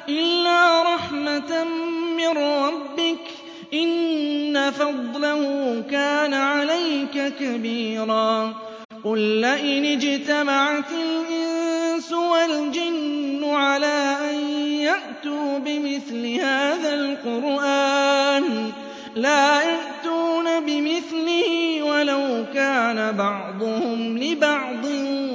إِلَّا رَحْمَةً مِّن رَّبِّكَ ۚ إِنَّ فَضْلَهُ كَانَ عَلَيْكَ كَبِيرًا قُل لَّئِنِ اجْتَمَعَتِ الْإِنسُ وَالْجِنُّ عَلَىٰ أَن يَأْتُوا بِمِثْلِ هَٰذَا الْقُرْآنِ لَا يَأْتُونَ بِمِثْلِهِ وَلَوْ كَانَ بَعْضُهُمْ لِبَعْضٍ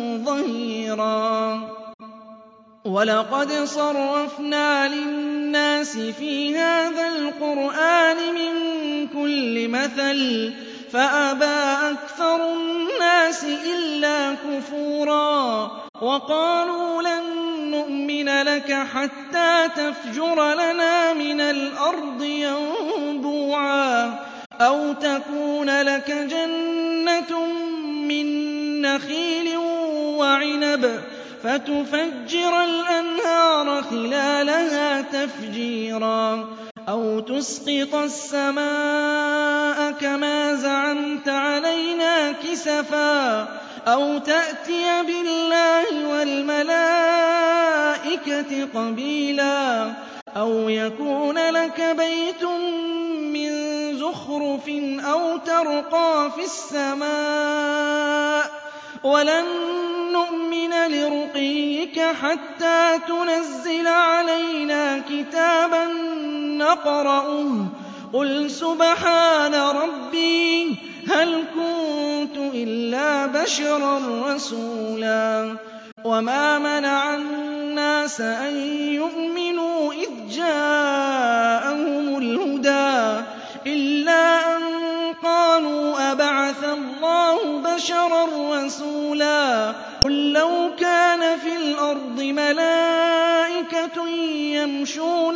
ظَهِيرًا وَلَقَدْ صَرَّفْنَا لِلنَّاسِ فِي هَٰذَا الْقُرْآنِ مِن كُلِّ مَثَلٍ فَأَبَىٰ أَكْثَرُ النَّاسِ إِلَّا كُفُورًا وَقَالُوا لَن نُّؤْمِنَ لَكَ حَتَّىٰ تَفْجُرَ لَنَا مِنَ الْأَرْضِ يَنبُوعًا أَوْ تَكُونَ لَكَ جَنَّةٌ مِّن نَّخِيلٍ وَعِنَبٍ فَتُفَجِّرَ الْأَنْهَارَ خِلَالَهَا تَفْجِيرًا أَوْ تُسْقِطَ السَّمَاءَ كَمَا زَعَمْتَ عَلَيْنَا كِسَفًا أَوْ تَأْتِيَ بِاللَّهِ وَالْمَلَائِكَةِ قَبِيلًا أَوْ يَكُونَ لَكَ بَيْتٌ مِّن زُخْرُفٍ أَوْ تَرْقَىٰ فِي السَّمَاءِ وَلَن نُّؤْمِنَ لِرُقِيِّكَ حَتَّىٰ تُنَزِّلَ عَلَيْنَا كِتَابًا نَّقْرَؤُهُ ۗ قُلْ سُبْحَانَ رَبِّي هَلْ كُنتُ إِلَّا بَشَرًا رَّسُولًا وَمَا مَنَعَ النَّاسَ أَن يُؤْمِنُوا إِذْ جَاءَهُمُ الْهُدَىٰ إِلَّا أَن قَالُوا أَبَعَثَ اللَّهُ بَشَرًا رَّسُولًا قُل لَّوْ كَانَ فِي الْأَرْضِ مَلَائِكَةٌ يَمْشُونَ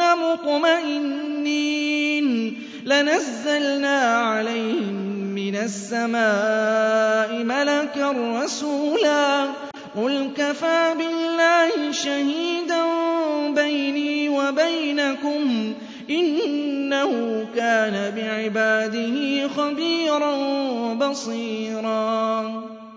مُطْمَئِنِّينَ لَنَزَّلْنَا عَلَيْهِم مِّنَ السَّمَاءِ مَلَكًا رَّسُولًا قُلْ كَفَىٰ بِاللَّهِ شَهِيدًا بَيْنِي وَبَيْنَكُمْ ۚ إِنَّهُ كَانَ بِعِبَادِهِ خَبِيرًا بَصِيرًا